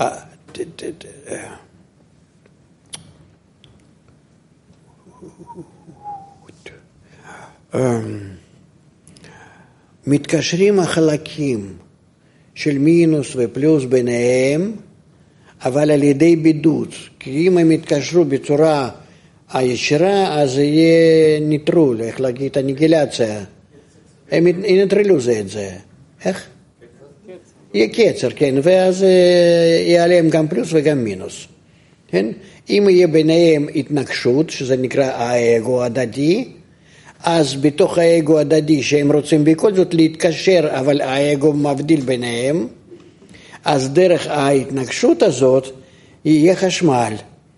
מתקשרים החלקים של מינוס ופלוס ביניהם, אבל על ידי בידוד. כי אם הם יתקשרו בצורה הישירה, אז יהיה ניטרול, איך להגיד, הניגילציה. הם ינטרלו זה את זה. איך? יהיה קצר, כן, ואז יהיה עליהם גם פלוס וגם מינוס. כן? אם יהיה ביניהם התנגשות, שזה נקרא האגו הדדי, אז בתוך האגו הדדי שהם רוצים בכל זאת להתקשר, אבל האגו מבדיל ביניהם, אז דרך ההתנגשות הזאת יהיה חשמל.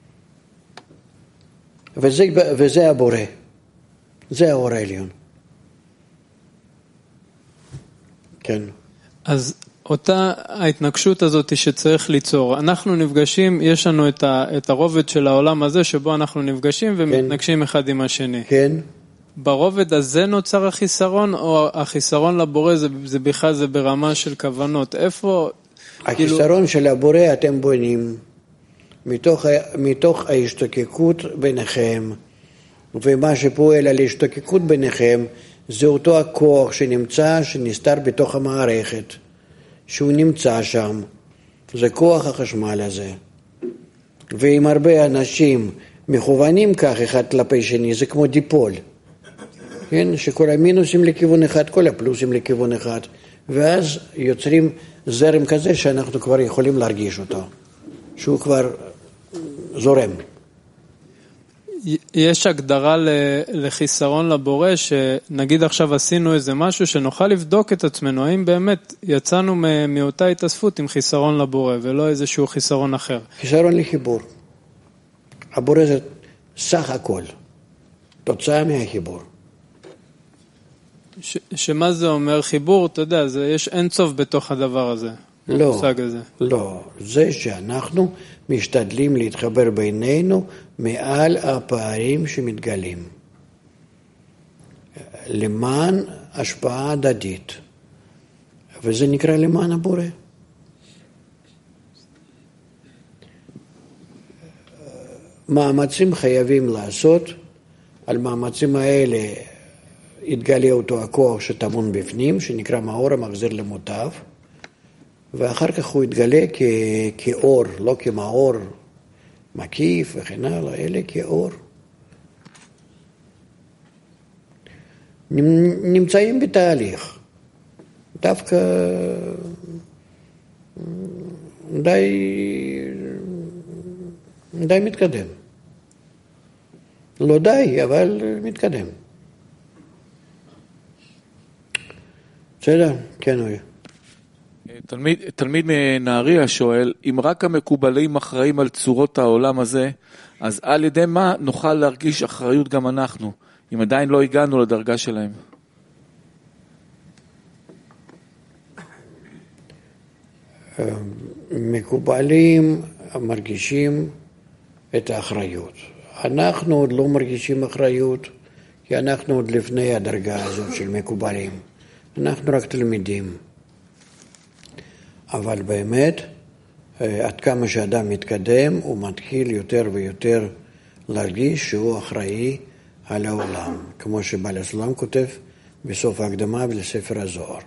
וזה, וזה הבורא. זה האור העליון. כן. אז אותה ההתנגשות הזאת שצריך ליצור, אנחנו נפגשים, יש לנו את, ה, את הרובד של העולם הזה שבו אנחנו נפגשים ומתנגשים כן. אחד עם השני. כן. ברובד הזה נוצר החיסרון, או החיסרון לבורא זה, זה בכלל זה ברמה של כוונות? איפה? החיסרון כאילו... של הבורא אתם בונים מתוך, מתוך ההשתוקקות ביניכם, ומה שפועל על ההשתוקקות ביניכם זה אותו הכוח שנמצא, שנסתר בתוך המערכת, שהוא נמצא שם, זה כוח החשמל הזה. ואם הרבה אנשים מכוונים כך אחד כלפי שני, זה כמו דיפול. כן? שכל המינוסים לכיוון אחד, כל הפלוסים לכיוון אחד, ואז יוצרים זרם כזה שאנחנו כבר יכולים להרגיש אותו, שהוא כבר זורם. יש הגדרה לחיסרון לבורא, שנגיד עכשיו עשינו איזה משהו שנוכל לבדוק את עצמנו, האם באמת יצאנו מאותה התאספות עם חיסרון לבורא, ולא איזשהו חיסרון אחר. חיסרון לחיבור. הבורא זה סך הכל, תוצאה מהחיבור. ש, שמה זה אומר חיבור? אתה יודע, זה, יש אין סוף בתוך הדבר הזה. לא, הזה. לא. זה שאנחנו משתדלים להתחבר בינינו מעל הפערים שמתגלים. למען השפעה הדדית. וזה נקרא למען הבורא. מאמצים חייבים לעשות, על מאמצים האלה יתגלה אותו הכוח שטמון בפנים, שנקרא מאור המחזיר למוטב, ואחר כך הוא יתגלה כ- כאור, לא כמאור מקיף וכן הלאה, אלא כאור. נמצאים בתהליך, דווקא די, די מתקדם. לא די, אבל מתקדם. בסדר? כן, אורי. תלמיד, תלמיד מנהריה שואל, אם רק המקובלים אחראים על צורות העולם הזה, אז על ידי מה נוכל להרגיש אחריות גם אנחנו, אם עדיין לא הגענו לדרגה שלהם? מקובלים מרגישים את האחריות. אנחנו עוד לא מרגישים אחריות, כי אנחנו עוד לפני הדרגה הזאת של מקובלים. אנחנו רק תלמידים. אבל באמת, עד כמה שאדם מתקדם, הוא מתחיל יותר ויותר להרגיש שהוא אחראי על העולם, כמו שבעל הסולם כותב בסוף ההקדמה ולספר הזוהר.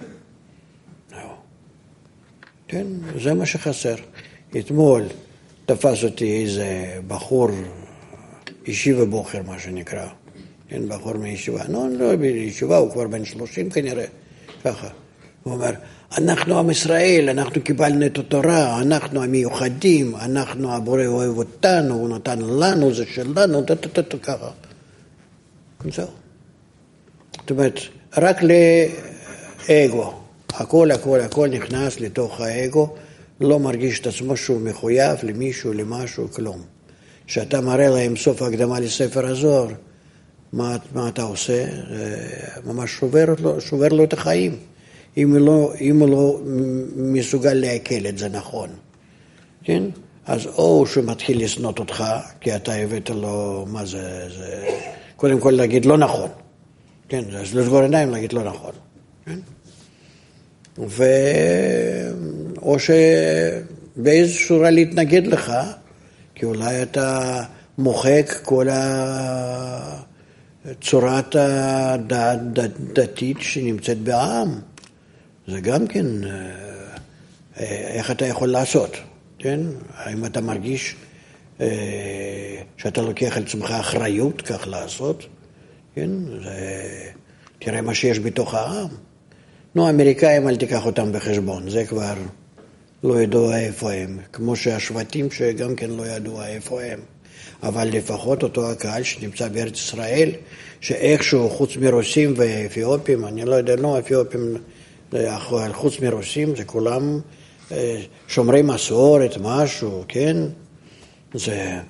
כן, זה מה שחסר. אתמול תפס אותי איזה בחור, ישיבה בוחר מה שנקרא, כן, בחור מישיבה, לא, לא בישיבה, הוא כבר בן שלושים כנראה, ככה. הוא אומר, אנחנו עם ישראל, אנחנו קיבלנו את התורה, אנחנו המיוחדים, אנחנו הבורא אוהב אותנו, הוא נתן לנו, זה שלנו, תתתתת ככה. זהו. זאת אומרת, רק לאגו. הכל, הכל, הכל נכנס לתוך האגו, לא מרגיש את עצמו שהוא מחויב למישהו, למשהו, כלום. כשאתה מראה להם סוף ההקדמה לספר הזוהר, מה, מה אתה עושה? ממש שובר לו, שובר לו את החיים. אם הוא לא, אם הוא לא מסוגל להקל את זה נכון. כן? אז או שהוא מתחיל לסנות אותך, כי אתה הבאת לו, מה זה, זה... קודם כל להגיד לא נכון. כן? אז לסגור עיניים להגיד לא נכון. כן? ו... או שבאיזו שורה להתנגד לך, כי אולי אתה מוחק כל הצורת הדתית שנמצאת בעם. זה גם כן, איך אתה יכול לעשות, כן? האם אתה מרגיש שאתה לוקח על עצמך אחריות כך לעשות, כן? זה... תראה מה שיש בתוך העם. נו, האמריקאים אל תיקח אותם בחשבון, זה כבר לא ידוע איפה הם, כמו שהשבטים שגם כן לא ידוע איפה הם. אבל לפחות אותו הקהל שנמצא בארץ ישראל, שאיכשהו חוץ מרוסים ואתיופים, אני לא יודע, לא, אתיופים, חוץ מרוסים, זה כולם שומרי מסורת, משהו, כן? זה,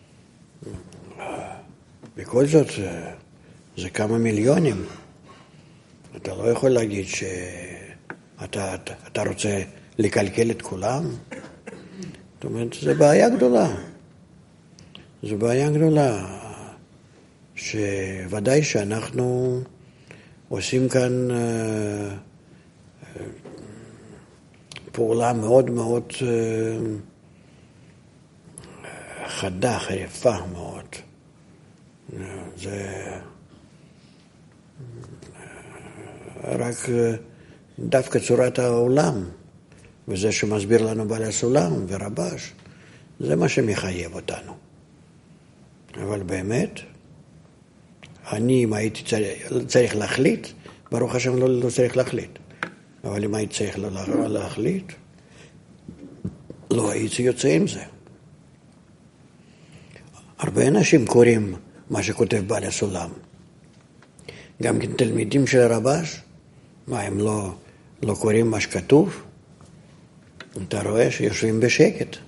בכל זאת, זה כמה מיליונים. אתה לא יכול להגיד שאתה אתה, אתה רוצה לקלקל את כולם. זאת אומרת, זו בעיה גדולה. זו בעיה גדולה, שוודאי שאנחנו עושים כאן פעולה מאוד מאוד חדה, חריפה מאוד. זה רק דווקא צורת העולם, וזה שמסביר לנו בעל הסולם ורבש, זה מה שמחייב אותנו. אבל באמת, אני אם הייתי צריך, צריך להחליט, ברוך השם לא, לא צריך להחליט. אבל אם הייתי צריך לא להחליט, לא הייתי יוצא עם זה. הרבה אנשים קוראים מה שכותב בעל הסולם. גם כן תלמידים של הרבש, מה הם לא, לא קוראים מה שכתוב? אתה רואה שיושבים בשקט.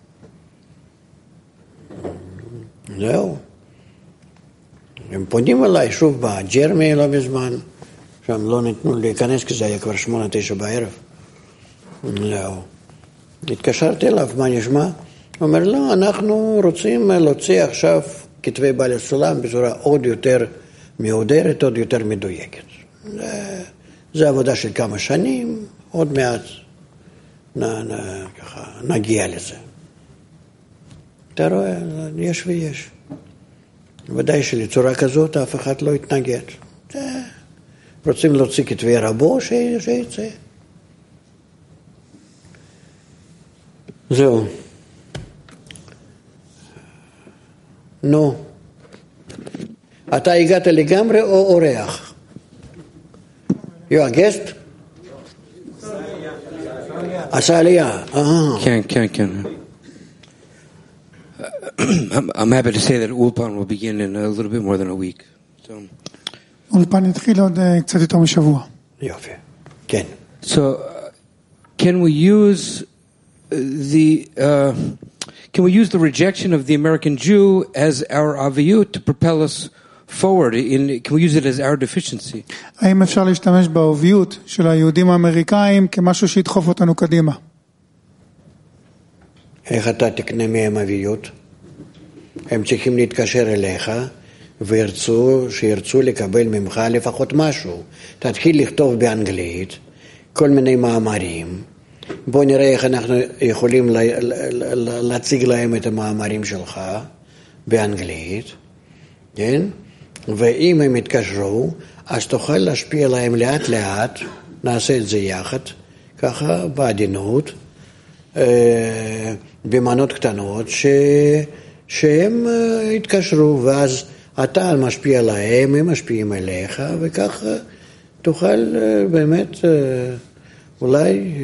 זהו. הם פונים אליי שוב בג'רמי לא בזמן, שם לא נתנו להיכנס כי זה היה כבר שמונה, תשע בערב. זהו. התקשרתי אליו, מה נשמע? הוא אומר, לא, אנחנו רוצים להוציא עכשיו כתבי בעל הסולם בצורה עוד יותר מהודרת, עוד יותר מדויקת. זה, זה עבודה של כמה שנים, עוד מעט נ, נ, ככה, נגיע לזה. אתה רואה, יש ויש. ודאי שלצורה כזאת אף אחד לא יתנגד. רוצים להוציא כתבי רבו, שיצא. זהו. נו. אתה הגעת לגמרי או אורח? You a guest? עשה עלייה. כן, כן, כן. I'm happy to say that Ulpan will begin in a little bit more than a week. So. אולפן יתחיל עוד קצת יותר משבוע. יופי, כן. So, uh, can we use the uh, can we use the rejection of the American Jew as our aviyut to propel us forward? In can we use it as our deficiency? האם אפשר להשתמש באוביות של היהודים האמריקאים כמשהו שידחוף אותנו קדימה? איך אתה תקנה מהם אביות? הם צריכים להתקשר אליך וירצו, שירצו לקבל ממך לפחות משהו. תתחיל לכתוב באנגלית כל מיני מאמרים. בוא נראה איך אנחנו יכולים להציג להם את המאמרים שלך באנגלית. כן? ואם הם יתקשרו, אז תוכל להשפיע להם לאט לאט, נעשה את זה יחד, ככה בעדינות, במנות קטנות, ש... שהם יתקשרו, ואז אתה משפיע להם, הם משפיעים עליך, וכך תוכל באמת אולי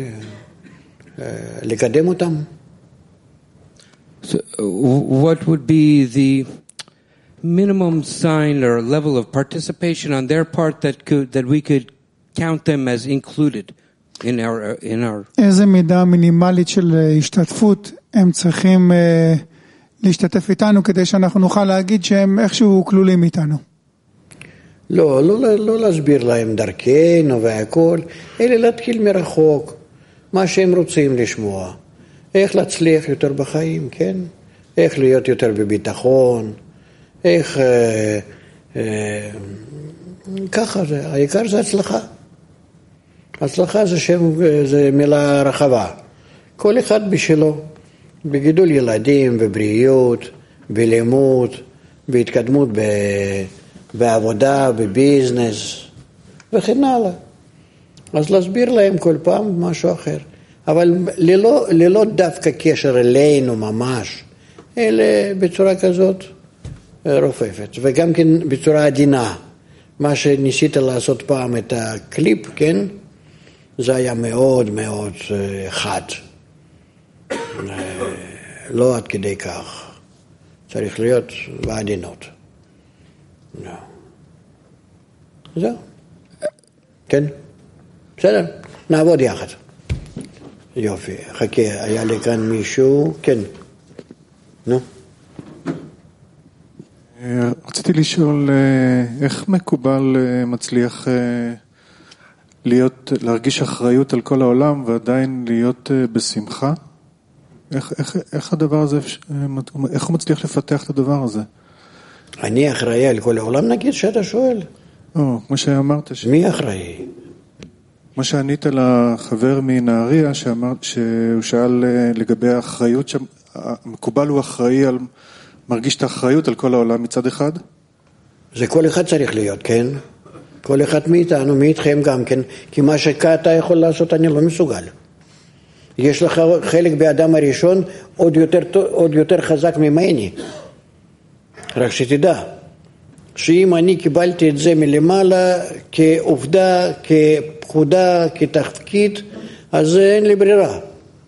לקדם אותם. So, what would be the minimum sign or level of participation on their part that could that we could count them as included in our in our? איזה מידה מינימלית של השתתפות הם צריכים להשתתף איתנו כדי שאנחנו נוכל להגיד שהם איכשהו כלולים איתנו? לא, לא, לא להסביר להם דרכנו והכל, אלא להתחיל מרחוק, מה שהם רוצים לשמוע. איך להצליח יותר בחיים, כן? איך להיות יותר בביטחון, איך... אה, אה, ככה זה, העיקר זה הצלחה. הצלחה זה שם, זה מילה רחבה. כל אחד בשלו. בגידול ילדים, בבריאות, בלימוד, בהתקדמות ב... בעבודה, בביזנס, וכן הלאה. אז להסביר להם כל פעם משהו אחר. אבל ללא, ללא דווקא קשר אלינו ממש, אלא בצורה כזאת רופפת. וגם כן בצורה עדינה. מה שניסית לעשות פעם את הקליפ, כן? זה היה מאוד מאוד חד. לא עד כדי כך. צריך להיות בעדינות. לא. זהו. כן? בסדר, נעבוד יחד. יופי, חכה, היה לי כאן מישהו, כן. נו. רציתי לשאול, איך מקובל מצליח להיות, להרגיש אחריות על כל העולם ועדיין להיות בשמחה? איך, איך, איך הדבר הזה, איך הוא מצליח לפתח את הדבר הזה? אני אחראי על כל העולם, נגיד שאתה שואל. או, כמו שאמרת. ש... מי אחראי? כמו שענית לחבר מנהריה, שאמר, שהוא שאל לגבי האחריות, המקובל הוא אחראי על, מרגיש את האחריות על כל העולם מצד אחד? זה כל אחד צריך להיות, כן? כל אחד מאיתנו, מאיתכם גם כן, כי מה שאתה יכול לעשות אני לא מסוגל. יש לך חלק באדם הראשון עוד יותר, עוד יותר חזק ממני. רק שתדע, שאם אני קיבלתי את זה מלמעלה כעובדה, כפקודה, כתפקיד, אז אין לי ברירה.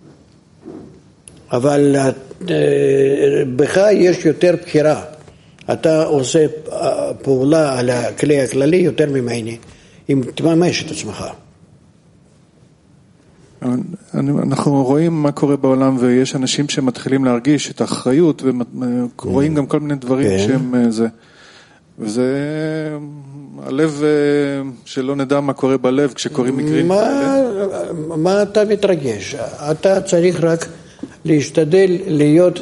אבל בך יש יותר בחירה. אתה עושה פעולה על הכלי הכללי יותר ממני, אם תממש את עצמך. אנחנו רואים מה קורה בעולם, ויש אנשים שמתחילים להרגיש את האחריות, ורואים גם כל מיני דברים שהם זה. וזה הלב שלא נדע מה קורה בלב כשקוראים מקרים. מה, מה אתה מתרגש? אתה צריך רק להשתדל להיות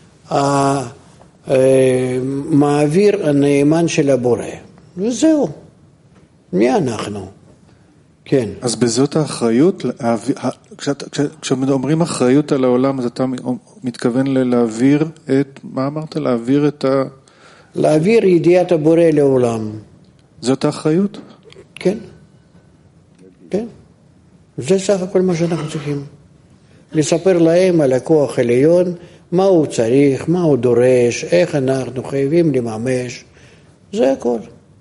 המעביר הנאמן של הבורא. וזהו. מי אנחנו? כן. אז בזאת האחריות, כשאומרים אחריות על העולם, אז אתה מתכוון להעביר את, מה אמרת? להעביר את ה... להעביר ידיעת הבורא לעולם. זאת האחריות? כן. כן. זה סך הכל מה שאנחנו צריכים. לספר להם על הכוח העליון, מה הוא צריך, מה הוא דורש, איך אנחנו חייבים לממש. זה הכל.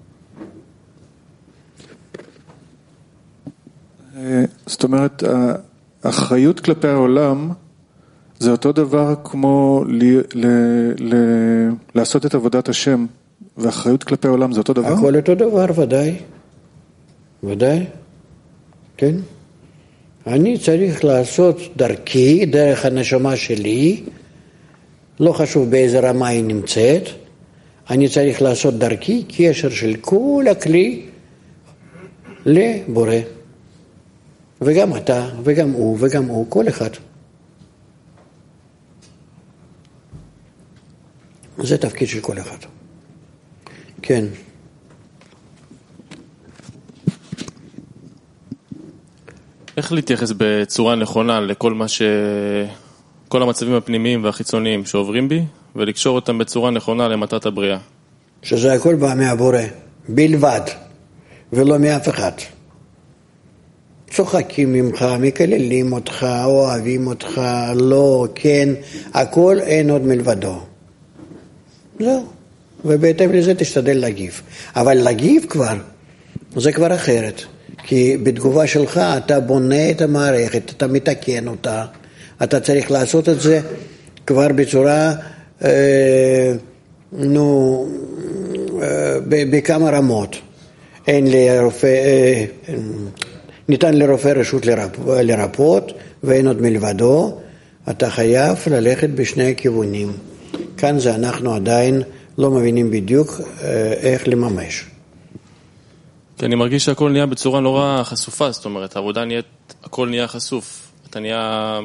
זאת אומרת, האחריות כלפי העולם זה אותו דבר כמו ל, ל, ל, לעשות את עבודת השם, והאחריות כלפי העולם זה אותו דבר? הכל אותו דבר, ודאי. ודאי. כן. אני צריך לעשות דרכי, דרך הנשמה שלי, לא חשוב באיזה רמה היא נמצאת, אני צריך לעשות דרכי קשר של כל הכלי לבורא. וגם אתה, וגם הוא, וגם הוא, כל אחד. זה תפקיד של כל אחד. כן. איך להתייחס בצורה נכונה לכל מה ש... כל המצבים הפנימיים והחיצוניים שעוברים בי, ולקשור אותם בצורה נכונה למטרת הבריאה? שזה הכל בא מהבורא, בלבד, ולא מאף אחד. צוחקים ממך, מקללים אותך, אוהבים אותך, לא, כן, הכל אין עוד מלבדו. זהו. ובהתאם לזה תשתדל להגיב. אבל להגיב כבר, זה כבר אחרת. כי בתגובה שלך אתה בונה את המערכת, אתה מתקן אותה, אתה צריך לעשות את זה כבר בצורה, אה, נו, אה, בכמה רמות. אין לרופא, אה, ניתן לרופא רשות לרפ, לרפות, ואין עוד מלבדו, אתה חייב ללכת בשני הכיוונים. כאן זה אנחנו עדיין לא מבינים בדיוק אה, איך לממש. כי אני מרגיש שהכל נהיה בצורה נורא חשופה, זאת אומרת, העבודה נהיית, הכל נהיה חשוף. אתה נהיה...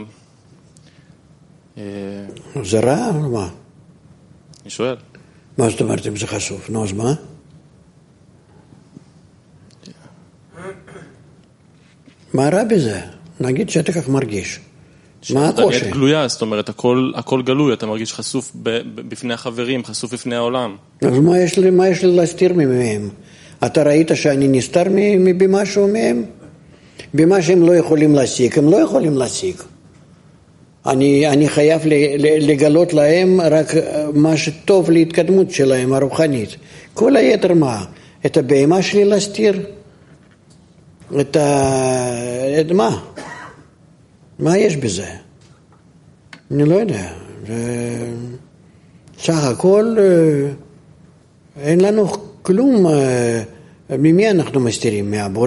זה רע או מה? אני שואל. מה זאת אומרת אם זה חשוף? נו, אז מה? מה רע בזה? נגיד שאתה כך מרגיש. מה הקושי? אתה נהיית גלויה, זאת אומרת, הכל, הכל גלוי, אתה מרגיש חשוף בפני החברים, חשוף בפני העולם. אז מה יש לי, מה יש לי להסתיר מהם? אתה ראית שאני נסתר במשהו מהם? במה שהם לא יכולים להשיג, הם לא יכולים להשיג. אני, אני חייב לגלות להם רק מה שטוב להתקדמות שלהם, הרוחנית. כל היתר מה? את הבהמה שלי להסתיר? את ה... את מה? מה יש בזה? אני לא יודע. זה... סך הכל אין לנו כלום, ממי אנחנו מסתירים? מהבורא?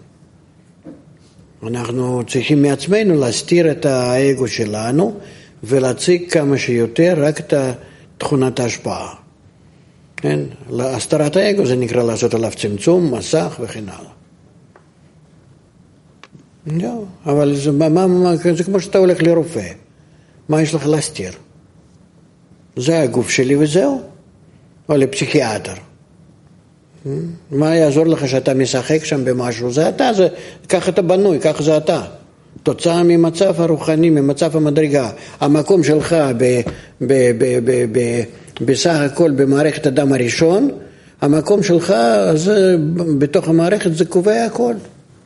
אנחנו צריכים מעצמנו להסתיר את האגו שלנו ולהציג כמה שיותר רק את תכונת ההשפעה. כן? הסתרת האגו זה נקרא לעשות עליו צמצום, מסך וכן הלאה. לא, אבל זה, מה, מה, זה כמו שאתה הולך לרופא. מה יש לך להסתיר? זה הגוף שלי וזהו. או לפסיכיאטר. מה יעזור לך שאתה משחק שם במשהו? זה אתה, זה, כך אתה בנוי, כך זה אתה. תוצאה ממצב הרוחני, ממצב המדרגה. המקום שלך ב, ב, ב, ב, ב, בסך הכל במערכת הדם הראשון, המקום שלך זה, בתוך המערכת זה קובע הכל.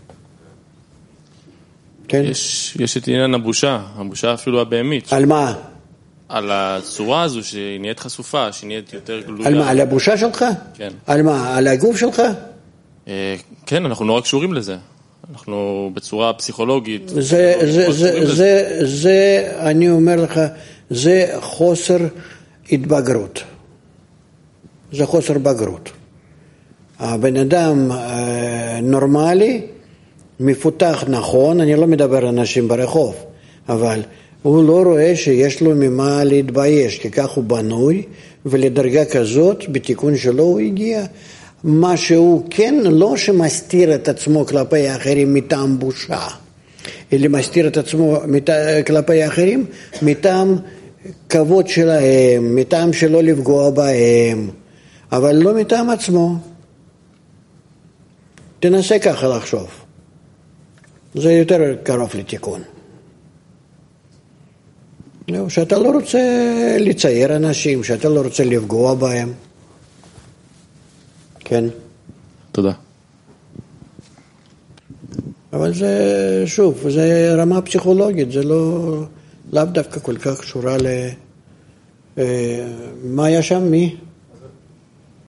כן? יש, יש את עניין הבושה, הבושה אפילו הבהמית. על מה? על הצורה הזו שהיא נהיית חשופה, שהיא נהיית יותר גלויה. על מה? על הבושה שלך? כן. על מה? על הגוף שלך? אה, כן, אנחנו נורא קשורים לזה. אנחנו בצורה פסיכולוגית. זה, זה, זה, זה, זה, אני אומר לך, זה חוסר התבגרות. זה חוסר בגרות. הבן אדם נורמלי, מפותח נכון, אני לא מדבר על אנשים ברחוב, אבל הוא לא רואה שיש לו ממה להתבייש, כי כך הוא בנוי, ולדרגה כזאת, בתיקון שלו הוא הגיע. מה שהוא כן, לא שמסתיר את עצמו כלפי האחרים מטעם בושה, אלא מסתיר את עצמו כלפי האחרים מטעם כבוד שלהם, מטעם שלא לפגוע בהם, אבל לא מטעם עצמו. תנסה ככה לחשוב. זה יותר קרוב לתיקון. לא, שאתה לא רוצה לצייר אנשים, שאתה לא רוצה לפגוע בהם. כן. תודה. אבל זה, שוב, זה רמה פסיכולוגית, זה לא, לאו דווקא כל כך קשורה ל... מה היה שם? מי?